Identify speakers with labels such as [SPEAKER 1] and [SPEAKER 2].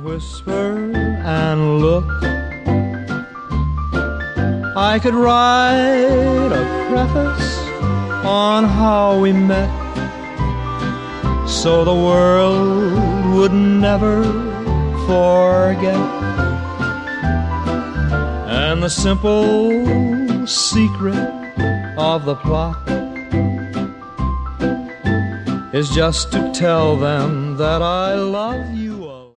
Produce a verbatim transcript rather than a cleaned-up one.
[SPEAKER 1] whisper and look. I could write a preface on how we met, so the world would never forget. And the simple secret of the plot is just to tell them that I love you.